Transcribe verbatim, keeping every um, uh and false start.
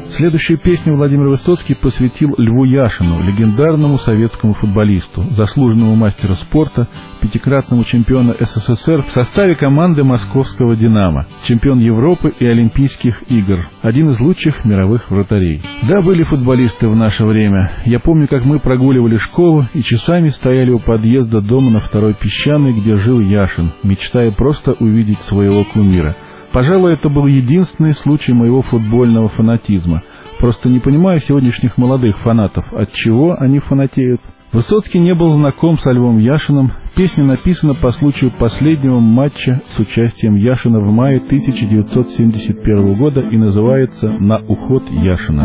Следующую песню Владимир Высоцкий посвятил Льву Яшину, легендарному советскому футболисту, заслуженному мастеру спорта, пятикратному чемпиону СССР в составе команды московского «Динамо», чемпион Европы и Олимпийских игр, один из лучших мировых вратарей. Да, были футболисты в наше время. Я помню, как мы прогуливали школу и часами стояли у подъезда дома на Второй Песчаной, где жил Яшин, мечтая просто увидеть своего кумира. Пожалуй, это был единственный случай моего футбольного фанатизма. Просто не понимаю сегодняшних молодых фанатов, от чего они фанатеют. Высоцкий не был знаком со Львом Яшиным. Песня написана по случаю последнего матча с участием Яшина в мае тысяча девятьсот семьдесят первого года и называется «На уход Яшина».